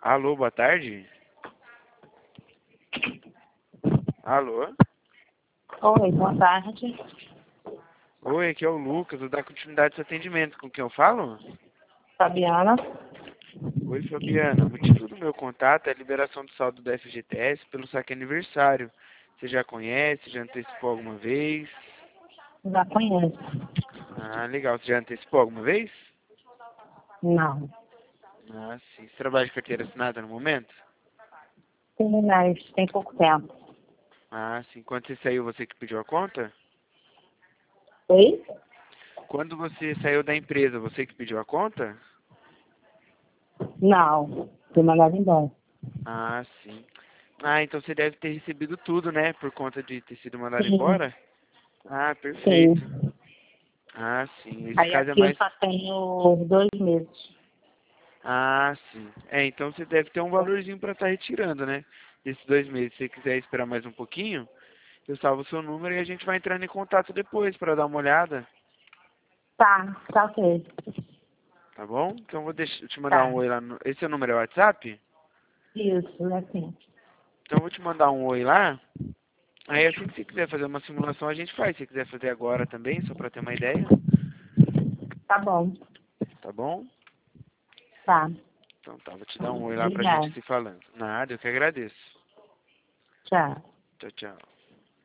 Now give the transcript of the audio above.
Alô, boa tarde. Alô? Oi, boa tarde. Oi, aqui é o Lucas, vou dar continuidade ao seu atendimento. Com quem eu falo? Fabiana. Oi, Fabiana. O motivo do meu contato é a liberação do saldo da FGTS pelo saque aniversário. Você já conhece? Já antecipou alguma vez? Já conheço. Ah, legal. Você já antecipou alguma vez? Não. Ah, sim. Você trabalha de carteira assinada no momento? Sim, mas tem pouco tempo. Ah, sim. Quando você saiu, você que pediu a conta? Oi? Quando você saiu da empresa, você que pediu a conta? Não. Fui mandada embora. Ah, sim. Ah, então você deve ter recebido tudo, né? Por conta de ter sido mandado Sim, embora? Ah, perfeito. sim. Ah, sim. Esse Aí caso é aqui eu mais... só tenho 2 meses. Ah, sim. É, então você deve ter um valorzinho para estar retirando, né? Desses 2 meses. Se você quiser esperar mais um pouquinho, eu salvo o seu número e a gente vai entrando em contato depois para dar uma olhada. Tá ok. Tá bom? Então eu vou te mandar um Tá. oi lá no... Esse seu número é o WhatsApp? Isso, assim. Então eu vou te mandar um oi lá. Aí assim que você quiser fazer uma simulação, a gente faz. Se você quiser fazer agora também, só para ter uma ideia. Tá bom. Tá bom? Tá. Então tá, vou te dar um oi lá pra gente Obrigada. se falando. Nada, eu que agradeço. Tchau. Tchau, tchau.